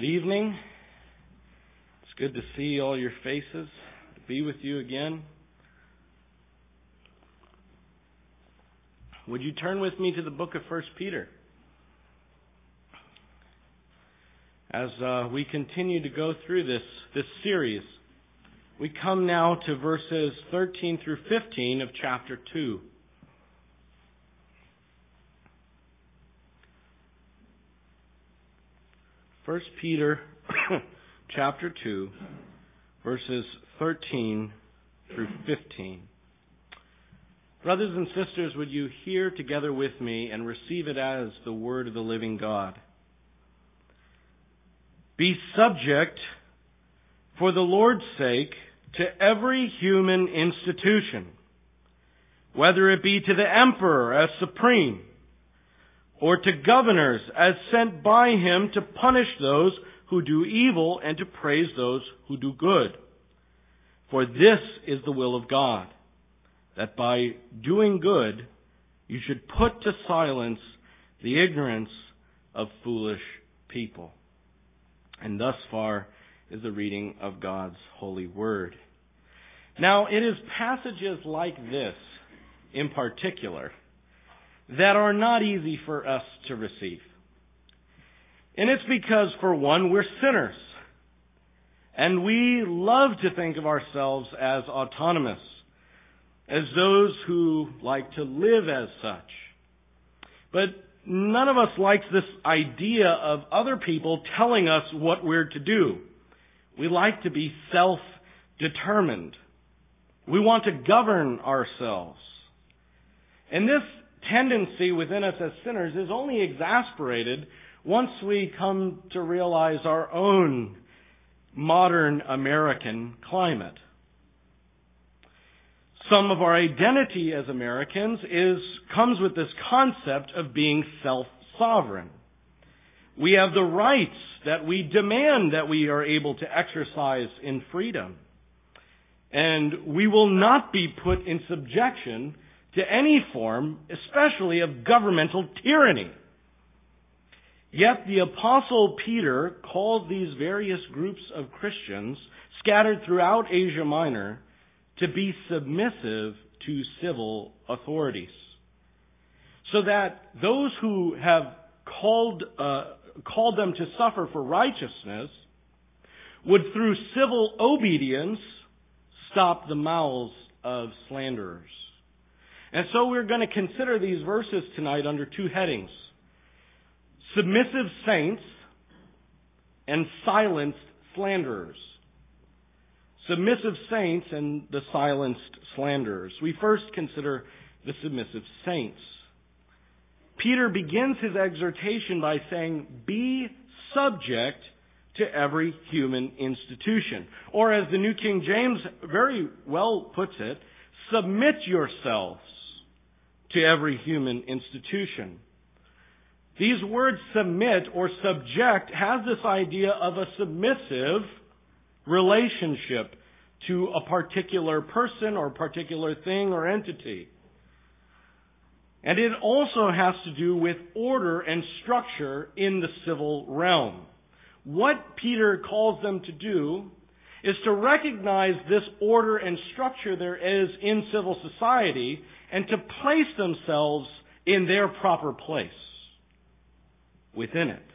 evening. It's good to see all your faces, to be with you again. Would you turn with me to the book of 1 Peter? As we continue to go through this series, we come now to verses 13 through 15 of chapter 2. First Peter chapter 2, verses 13 through 15. Brothers and sisters, would you hear together with me and receive it as the word of the living God? Be subject, for the Lord's sake, to every human institution, whether it be to the emperor as supreme, or to governors as sent by him to punish those who do evil and to praise those who do good. For this is the will of God, that by doing good you should put to silence the ignorance of foolish people. And thus far is the reading of God's holy word. Now, it is passages like this, in particular, that are not easy for us to receive. And it's because, for one, we're sinners. And we love to think of ourselves as autonomous, as those who like to live as such. But none of us likes this idea of other people telling us what we're to do. We like to be self-determined. We want to govern ourselves. And this tendency within us as sinners is only exasperated once we come to realize our own modern American climate. Some of our identity as Americans comes with this concept of being self-sovereign. We have the rights that we demand that we are able to exercise in freedom. And we will not be put in subjection to any form, especially of governmental tyranny. Yet the Apostle Peter called these various groups of Christians scattered throughout Asia Minor to be submissive to civil authorities, so that those who have called them to suffer for righteousness would, through civil obedience, stop the mouths of slanderers. And so we're going to consider these verses tonight under two headings: submissive saints and silenced slanderers. Submissive saints and the silenced slanderers. We first consider the submissive saints. Peter begins his exhortation by saying, be subject to every human institution. Or as the New King James very well puts it, submit yourselves to every human institution. These words submit or subject has this idea of a submissive relationship to a particular person or particular thing or entity. And it also has to do with order and structure in the civil realm. What Peter calls them to do is to recognize this order and structure there is in civil society and to place themselves in their proper place within it.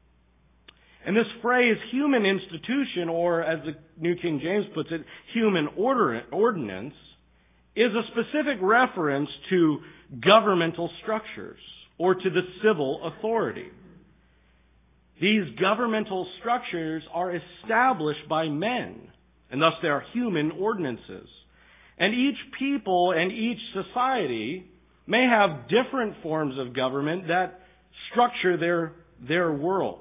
And this phrase, human institution, or as the New King James puts it, human ordinance, is a specific reference to governmental structures or to the civil authority. These governmental structures are established by men, and thus they are human ordinances. And each people and each society may have different forms of government that structure their world.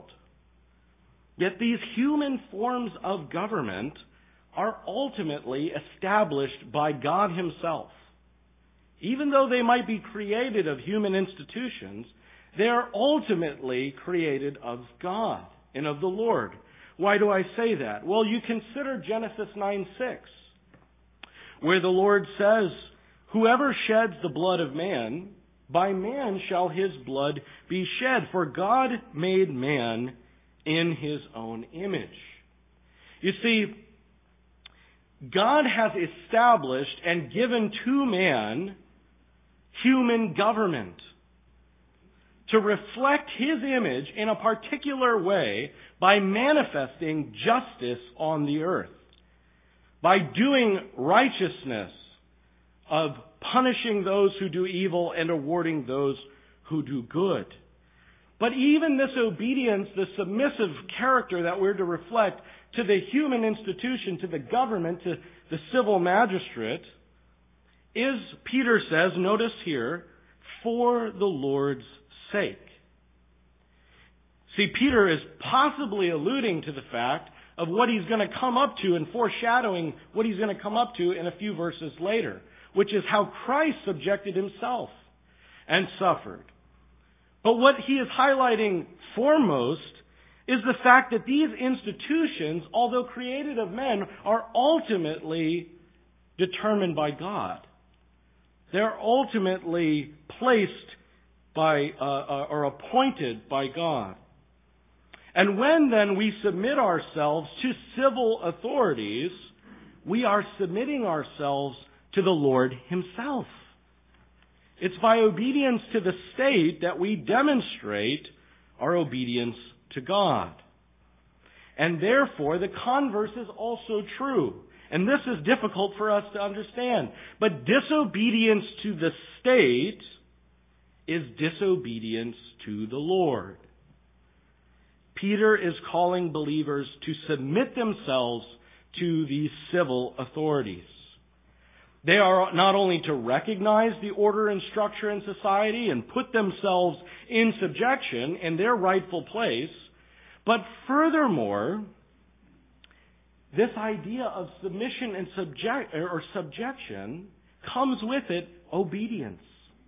Yet these human forms of government are ultimately established by God Himself. Even though they might be created of human institutions, they are ultimately created of God and of the Lord. Why do I say that? Well, you consider Genesis 9:6, where the Lord says, whoever sheds the blood of man, by man shall his blood be shed, for God made man in His own image. You see, God has established and given to man human government to reflect His image in a particular way by manifesting justice on the earth, by doing righteousness, of punishing those who do evil and awarding those who do good. But even this obedience, the submissive character that we're to reflect to the human institution, to the government, to the civil magistrate, is, Peter says, notice here, for the Lord's sake. See, Peter is possibly alluding to the fact of what he's going to come up to and foreshadowing what he's going to come up to in a few verses later, which is how Christ subjected Himself and suffered. But what he is highlighting foremost is the fact that these institutions, although created of men, are ultimately determined by God. They're ultimately placed by or appointed by God. And when then we submit ourselves to civil authorities, we are submitting ourselves to the Lord Himself. It's by obedience to the state that we demonstrate our obedience to God. And therefore, the converse is also true. And this is difficult for us to understand. But disobedience to the state is disobedience to the Lord. Peter is calling believers to submit themselves to these civil authorities. They are not only to recognize the order and structure in society and put themselves in subjection in their rightful place, but furthermore, this idea of submission and subjection comes with it obedience.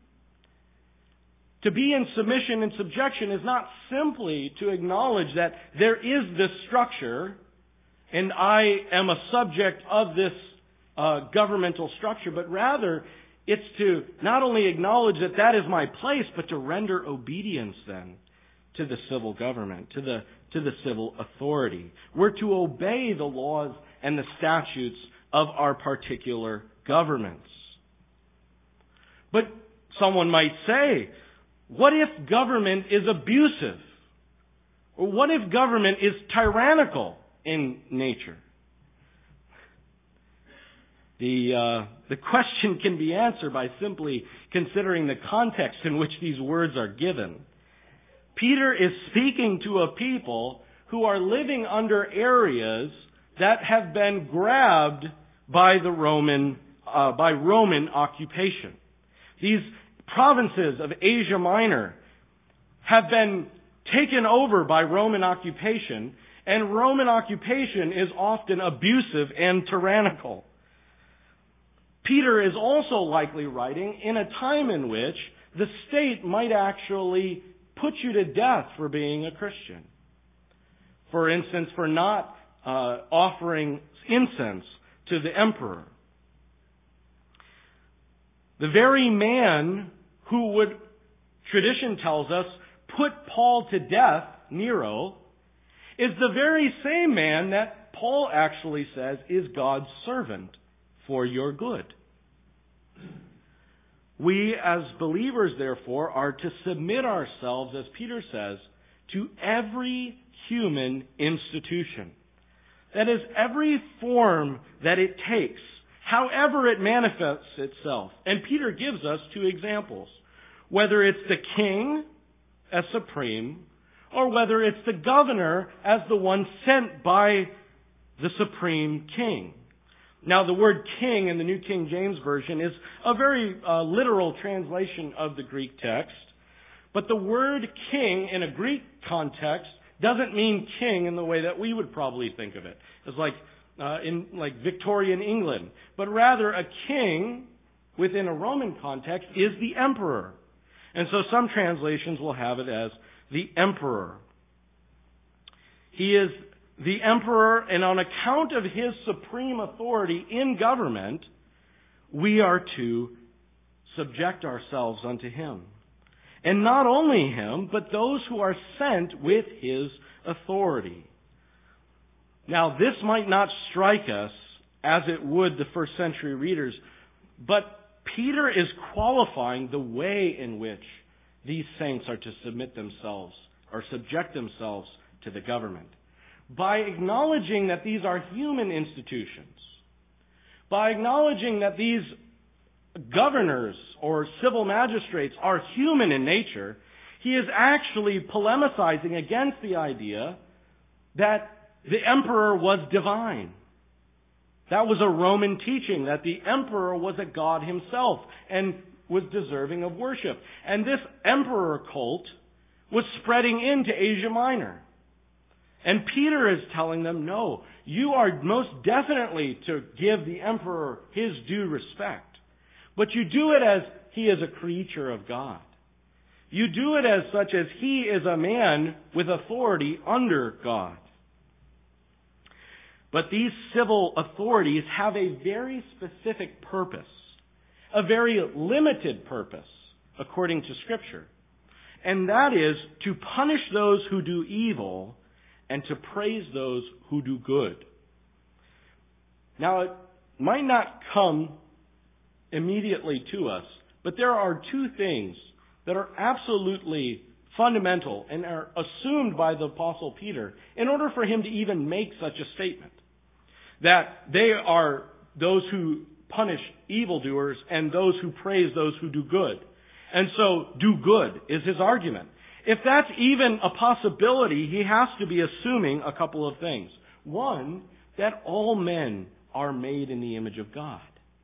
To be in submission and subjection is not simply to acknowledge that there is this structure and I am a subject of this governmental structure, but rather it's to not only acknowledge that that is my place, but to render obedience then to the civil government, to the civil authority. We're to obey the laws and the statutes of our particular governments. But someone might say, what if government is abusive? Or what if government is tyrannical in nature? The question can be answered by simply considering the context in which these words are given. Peter is speaking to a people who are living under areas that have been grabbed by the Roman occupation. These provinces of Asia Minor have been taken over by Roman occupation, and Roman occupation is often abusive and tyrannical. Peter is also likely writing in a time in which the state might actually put you to death for being a Christian. For instance, for not offering incense to the emperor. The very man who would, tradition tells us, put Paul to death, Nero, is the very same man that Paul actually says is God's servant for your good. We as believers, therefore, are to submit ourselves, as Peter says, to every human institution. That is, every form that it takes, however it manifests itself. And Peter gives us two examples. Whether it's the king as supreme, or whether it's the governor as the one sent by the supreme king. Now, the word king in the New King James Version is a very literal translation of the Greek text. But the word king in a Greek context doesn't mean king in the way that we would probably think of it. It's in Victorian England. But rather, a king within a Roman context is the emperor. And so some translations will have it as the emperor. He is the emperor, and on account of his supreme authority in government, we are to subject ourselves unto him. And not only him, but those who are sent with his authority. Now, this might not strike us as it would the first century readers, but Peter is qualifying the way in which these saints are to submit themselves or subject themselves to the government. By acknowledging that these are human institutions, by acknowledging that these governors or civil magistrates are human in nature, he is actually polemicizing against the idea that the emperor was divine. That was a Roman teaching, that the emperor was a god himself and was deserving of worship. And this emperor cult was spreading into Asia Minor. And Peter is telling them, no, you are most definitely to give the emperor his due respect. But you do it as he is a creature of God. You do it as such as he is a man with authority under God. But these civil authorities have a very specific purpose, a very limited purpose, according to Scripture. And that is to punish those who do evil and to praise those who do good. Now, it might not come immediately to us, but there are two things that are absolutely fundamental and are assumed by the Apostle Peter in order for him to even make such a statement. That they are those who punish evildoers and those who praise those who do good. And so, do good is his argument. If that's even a possibility, he has to be assuming a couple of things. One, that all men are made in the image of God.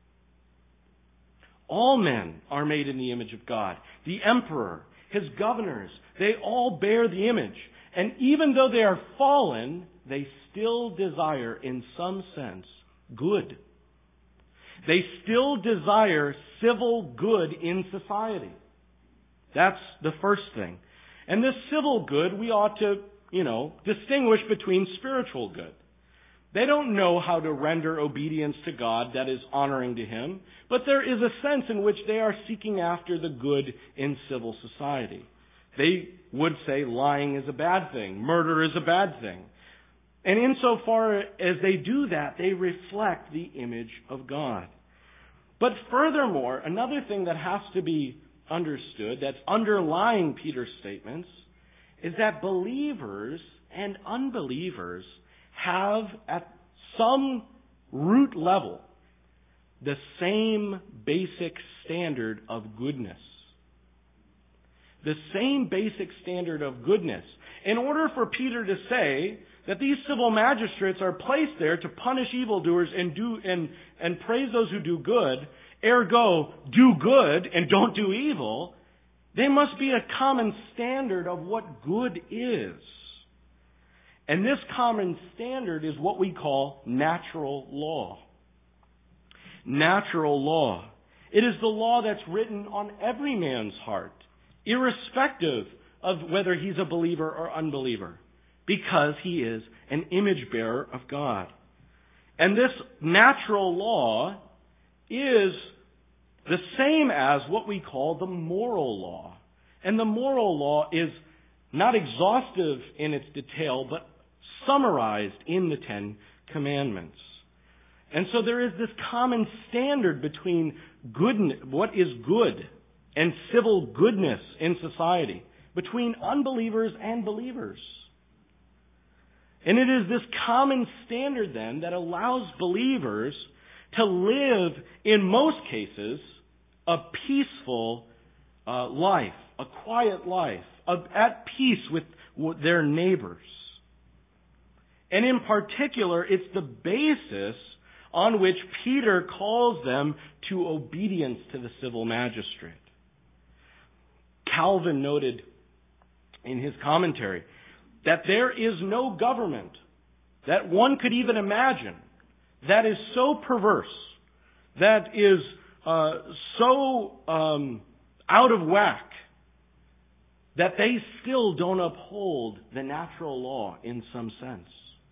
All men are made in the image of God. The emperor, his governors, they all bear the image. And even though they are fallen, they still desire, in some sense, good. They still desire civil good in society. That's the first thing. And this civil good, we ought to, distinguish between spiritual good. They don't know how to render obedience to God that is honoring to Him, but there is a sense in which they are seeking after the good in civil society. They would say lying is a bad thing, murder is a bad thing. And insofar as they do that, they reflect the image of God. But furthermore, another thing that has to be understood, that's underlying Peter's statements, is that believers and unbelievers have at some root level the same basic standard of goodness. The same basic standard of goodness. In order for Peter to say that these civil magistrates are placed there to punish evildoers and praise those who do good, ergo, do good and don't do evil, there must be a common standard of what good is. And this common standard is what we call natural law. Natural law. It is the law that's written on every man's heart, irrespective of whether he's a believer or unbeliever, because he is an image bearer of God. And this natural law is the same as what we call the moral law. And the moral law is not exhaustive in its detail, but summarized in the Ten Commandments. And so there is this common standard between what is good and civil goodness in society, between unbelievers and believers. And it is this common standard then that allows believers to live, in most cases, a peaceful life, a quiet life, at peace with their neighbors. And in particular, it's the basis on which Peter calls them to obedience to the civil magistrate. Calvin noted in his commentary that there is no government that one could even imagine that is so perverse, that is so out of whack, that they still don't uphold the natural law in some sense.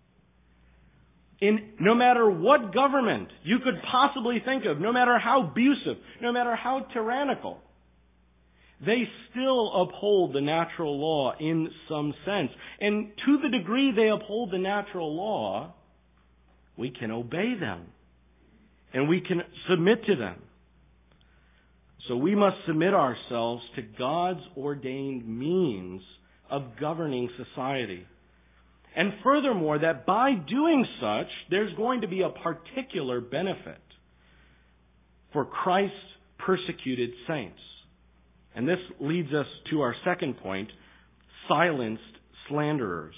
No matter what government you could possibly think of, no matter how abusive, no matter how tyrannical, They still uphold the natural law in some sense. And to the degree they uphold the natural law, we can obey them. And we can submit to them. So we must submit ourselves to God's ordained means of governing society. And furthermore, that by doing such, there's going to be a particular benefit for Christ's persecuted saints. And this leads us to our second point, silenced slanderers.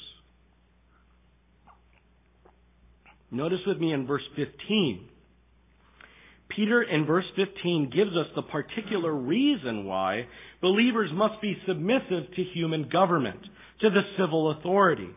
Notice with me in verse 15. Peter in verse 15 gives us the particular reason why believers must be submissive to human government, to the civil authority.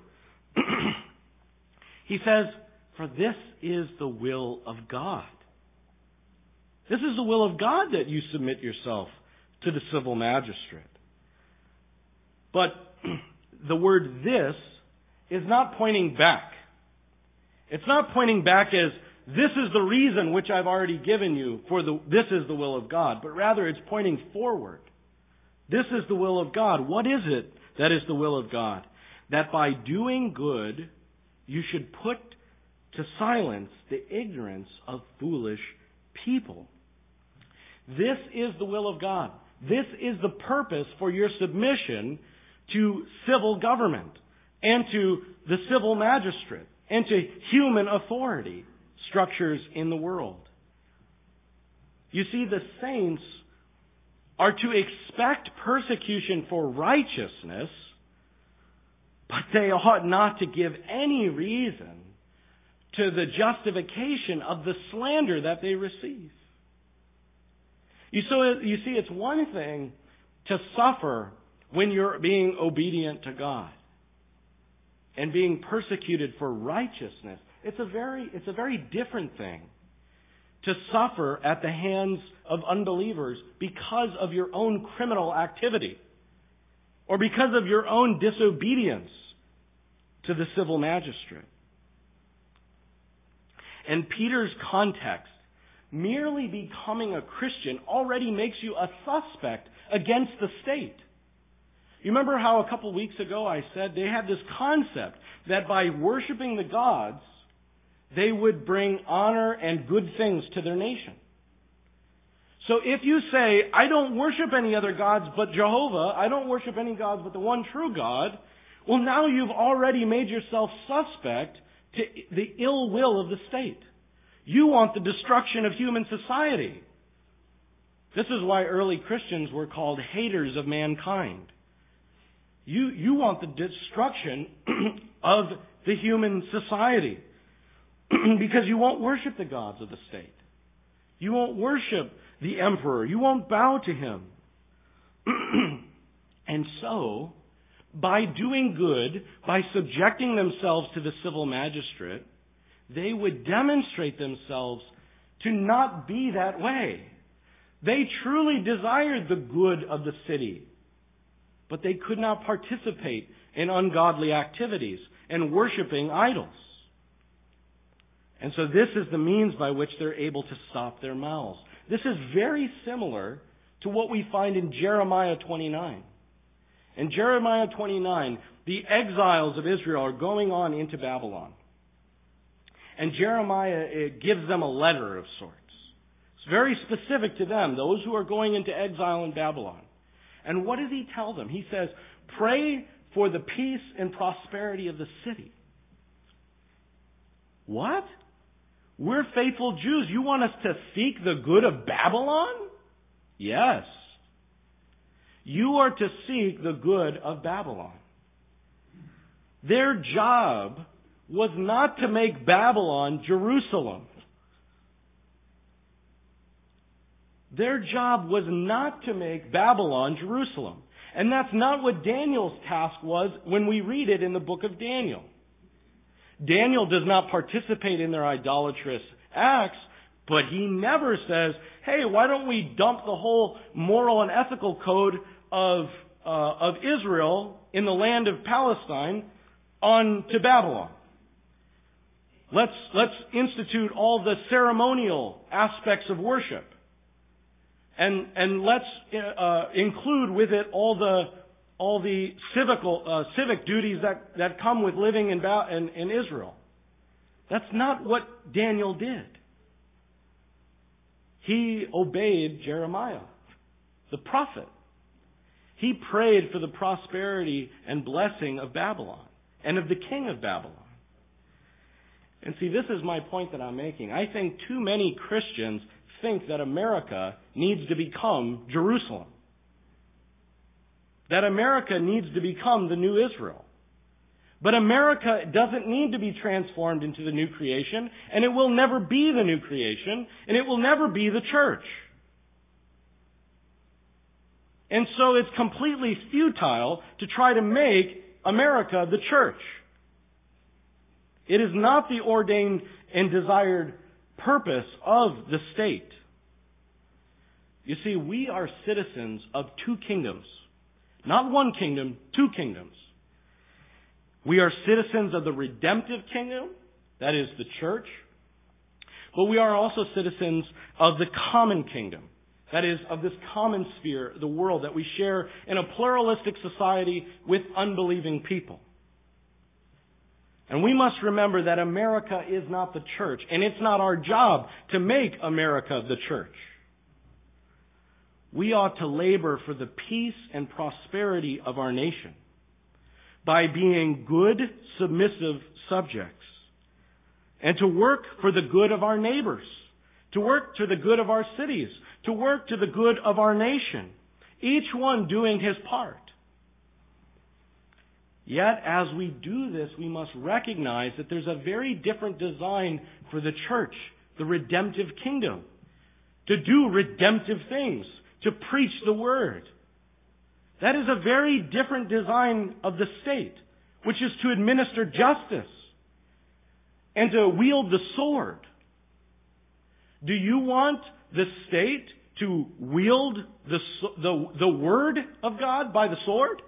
He says, "For this is the will of God." This is the will of God that you submit yourself to the civil magistrate. But the word "this" is not pointing back. It's not pointing back as, this is the reason which I've already given you for this is the will of God. But rather it's pointing forward. This is the will of God. What is it that is the will of God? That by doing good, you should put to silence the ignorance of foolish people. This is the will of God. This is the purpose for your submission to civil government and to the civil magistrate and to human authority structures in the world. You see, the saints are to expect persecution for righteousness, but they ought not to give any reason to the justification of the slander that they receive. You see, it's one thing to suffer when you're being obedient to God and being persecuted for righteousness. It's a very different thing to suffer at the hands of unbelievers because of your own criminal activity or because of your own disobedience to the civil magistrate. And Peter's context, merely becoming a Christian already makes you a suspect against the state. You remember how a couple weeks ago I said they had this concept that by worshiping the gods, they would bring honor and good things to their nation. So if you say, I don't worship any other gods but Jehovah, I don't worship any gods but the one true God, well, now you've already made yourself suspect to the ill will of the state. You want the destruction of human society. This is why early Christians were called haters of mankind. You want the destruction of the human society because you won't worship the gods of the state. You won't worship the emperor. You won't bow to him. And so, by doing good, by subjecting themselves to the civil magistrate, they would demonstrate themselves to not be that way. They truly desired the good of the city, but they could not participate in ungodly activities and worshiping idols. And so this is the means by which they're able to stop their mouths. This is very similar to what we find in Jeremiah 29. In Jeremiah 29, the exiles of Israel are going on into Babylon. And Jeremiah gives them a letter of sorts. It's very specific to them, those who are going into exile in Babylon. And what does he tell them? He says, pray for the peace and prosperity of the city. What? We're faithful Jews. You want us to seek the good of Babylon? Yes. You are to seek the good of Babylon. Their job was not to make Babylon Jerusalem. Their job was not to make Babylon Jerusalem. And that's not what Daniel's task was when we read it in the book of Daniel. Daniel does not participate in their idolatrous acts, but he never says, hey, why don't we dump the whole moral and ethical code of Israel in the land of Palestine onto Babylon. Let's institute all the ceremonial aspects of worship. And let's include with it all the civic duties that come with living in Israel. That's not what Daniel did. He obeyed Jeremiah, the prophet. He prayed for the prosperity and blessing of Babylon and of the king of Babylon. And see, this is my point that I'm making. I think too many Christians think that America needs to become Jerusalem. That America needs to become the new Israel. But America doesn't need to be transformed into the new creation, and it will never be the new creation, and it will never be the church. And so it's completely futile to try to make America the church. It is not the ordained and desired purpose of the state. You see, we are citizens of two kingdoms. Not one kingdom, two kingdoms. We are citizens of the redemptive kingdom, that is the church. But we are also citizens of the common kingdom, that is, of this common sphere, the world that we share in a pluralistic society with unbelieving people. And we must remember that America is not the church, and it's not our job to make America the church. We ought to labor for the peace and prosperity of our nation by being good, submissive subjects, and to work for the good of our neighbors, to work to the good of our cities, to work to the good of our nation, each one doing his part. Yet, as we do this, we must recognize that there's a very different design for the church, the redemptive kingdom, to do redemptive things, to preach the word. That is a very different design of the state, which is to administer justice and to wield the sword. Do you want the state to wield the word of God by the sword?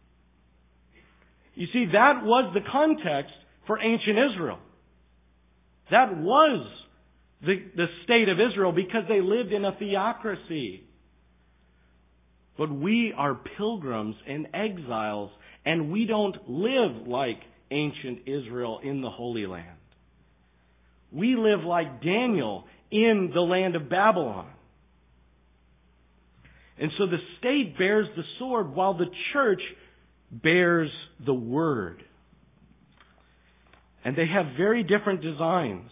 You see, that was the context for ancient Israel. That was the state of Israel because they lived in a theocracy. But we are pilgrims and exiles, and we don't live like ancient Israel in the Holy Land. We live like Daniel in the land of Babylon. And so the state bears the sword while the church bears the word. And they have very different designs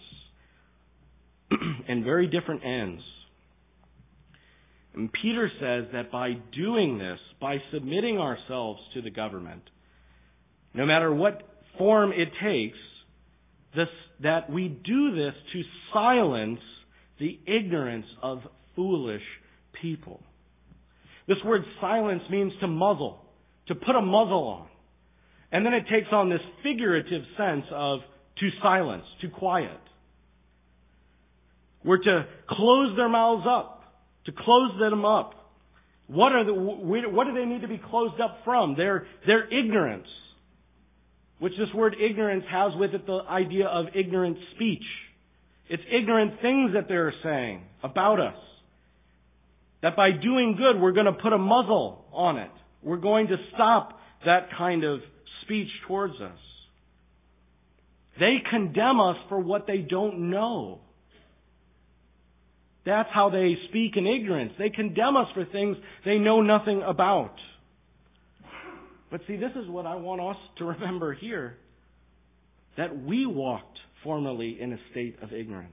and very different ends. And Peter says that by doing this, by submitting ourselves to the government, no matter what form it takes, that we do this to silence the ignorance of foolish people. This word silence means to muzzle, to put a muzzle on. And then it takes on this figurative sense of to silence, to quiet. We're to close their mouths up, to close them up. What do they need to be closed up from? Their ignorance, which this word ignorance has with it the idea of ignorant speech. It's ignorant things that they're saying about us. That by doing good, we're going to put a muzzle on it. We're going to stop that kind of speech towards us. They condemn us for what they don't know. That's how they speak in ignorance. They condemn us for things they know nothing about. But see, this is what I want us to remember here. That we walked formerly in a state of ignorance.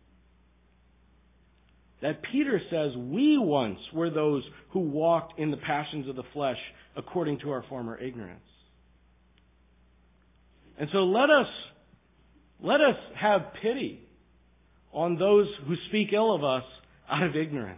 That Peter says we once were those who walked in the passions of the flesh according to our former ignorance. And so let us have pity on those who speak ill of us out of ignorance.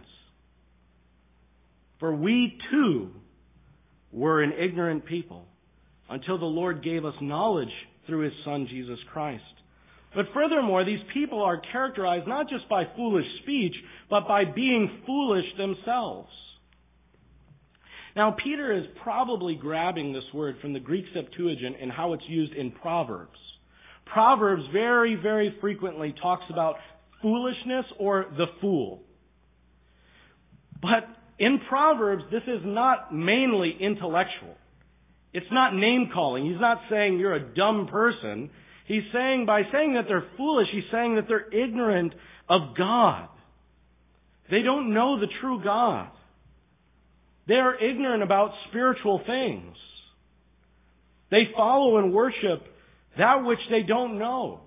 For we too were an ignorant people until the Lord gave us knowledge through His Son, Jesus Christ. But furthermore, these people are characterized not just by foolish speech, but by being foolish themselves. Now, Peter is probably grabbing this word from the Greek Septuagint and how it's used in Proverbs. Proverbs very, very frequently talks about foolishness or the fool. But in Proverbs, this is not mainly intellectual. It's not name-calling. He's not saying you're a dumb person. He's saying, by saying that they're foolish, he's saying that they're ignorant of God. They don't know the true God. They are ignorant about spiritual things. They follow and worship that which they don't know.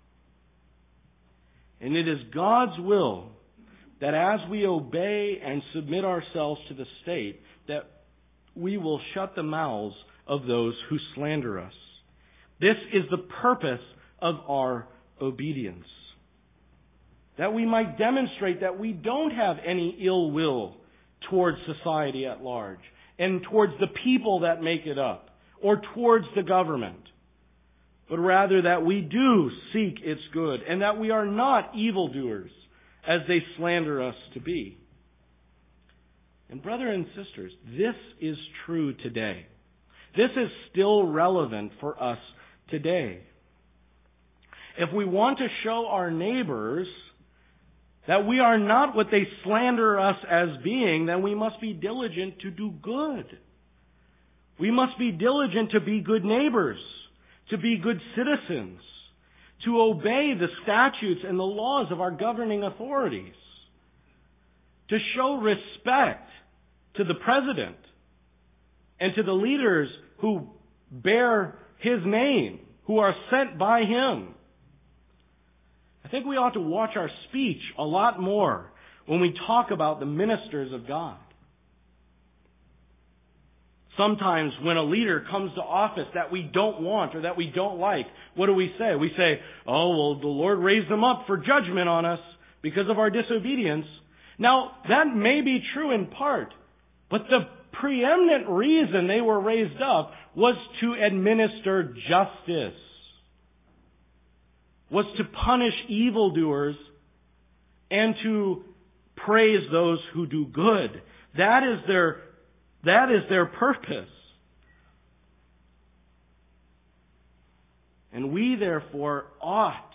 And it is God's will that as we obey and submit ourselves to the state, that we will shut the mouths of those who slander us. This is the purpose of our obedience. That we might demonstrate that we don't have any ill will towards society at large, and towards the people that make it up, or towards the government, but rather that we do seek its good, and that we are not evildoers, as they slander us to be. And brothers and sisters, this is true today. This is still relevant for us today. If we want to show our neighbors that we are not what they slander us as being, then we must be diligent to do good. We must be diligent to be good neighbors, to be good citizens, to obey the statutes and the laws of our governing authorities, to show respect to the president and to the leaders who bear his name, who are sent by him. I think we ought to watch our speech a lot more when we talk about the ministers of God. Sometimes when a leader comes to office that we don't want or that we don't like, what do we say? We say, oh, well, the Lord raised them up for judgment on us because of our disobedience. Now, that may be true in part, but the preeminent reason they were raised up was to administer justice, was to punish evildoers and to praise those who do good. That is their purpose. And we therefore ought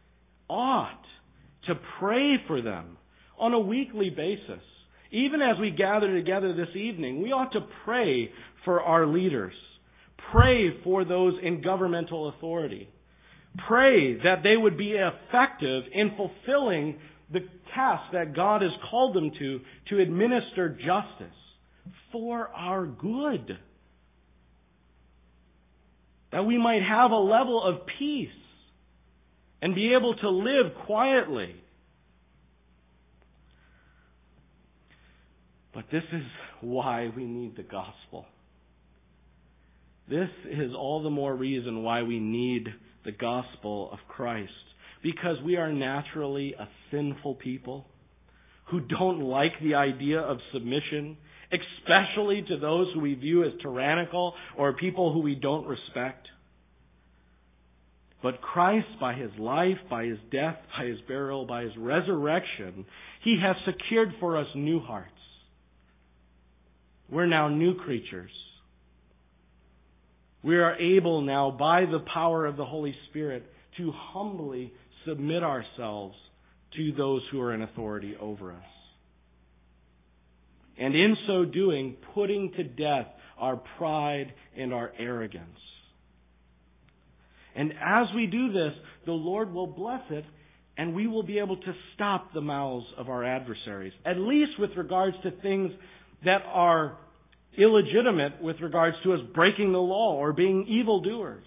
to pray for them on a weekly basis. Even as we gather together this evening, we ought to pray for our leaders. Pray for those in governmental authority. Pray that they would be effective in fulfilling the task that God has called them to administer justice for our good. That we might have a level of peace and be able to live quietly. But this is why we need the gospel. This is all the more reason why we need the gospel of Christ. Because we are naturally a sinful people who don't like the idea of submission, especially to those who we view as tyrannical or people who we don't respect. But Christ, by His life, by His death, by His burial, by His resurrection, He has secured for us new hearts. We're now new creatures. We are able now, by the power of the Holy Spirit, to humbly submit ourselves to those who are in authority over us. And in so doing, putting to death our pride and our arrogance. And as we do this, the Lord will bless it, and we will be able to stop the mouths of our adversaries, at least with regards to things that are illegitimate with regards to us breaking the law or being evildoers.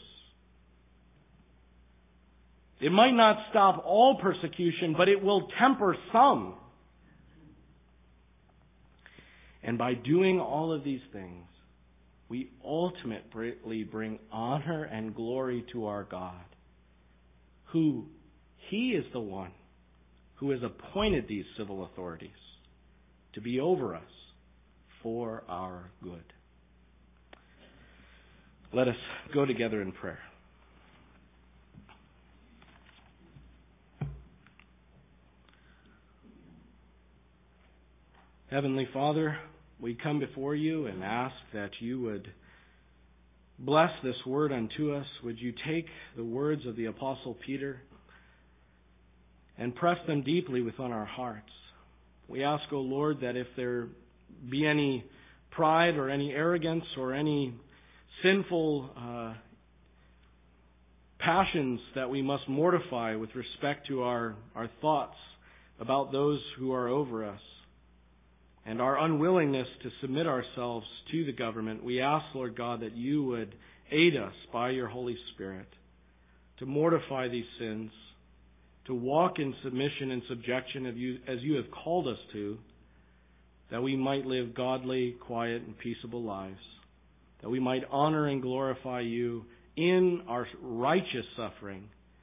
It might not stop all persecution, but it will temper some. And by doing all of these things, we ultimately bring honor and glory to our God, who He is the one who has appointed these civil authorities to be over us for our good. Let us go together in prayer. Heavenly Father, we come before you and ask that you would bless this word unto us. Would you take the words of the Apostle Peter and press them deeply within our hearts? We ask, O Lord, that if there be any pride or any arrogance or any sinful passions that we must mortify with respect to our thoughts about those who are over us, and our unwillingness to submit ourselves to the government, we ask, Lord God, that you would aid us by your Holy Spirit to mortify these sins, to walk in submission and subjection of you as you have called us to, that we might live godly, quiet, and peaceable lives, that we might honor and glorify you in our righteous suffering.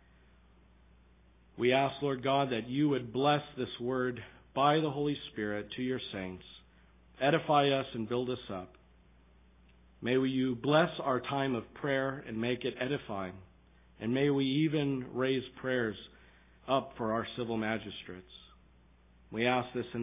We ask, Lord God, that you would bless this word by the Holy Spirit to your saints, edify us and build us up. May you bless our time of prayer and make it edifying, and may we even raise prayers up for our civil magistrates. We ask this in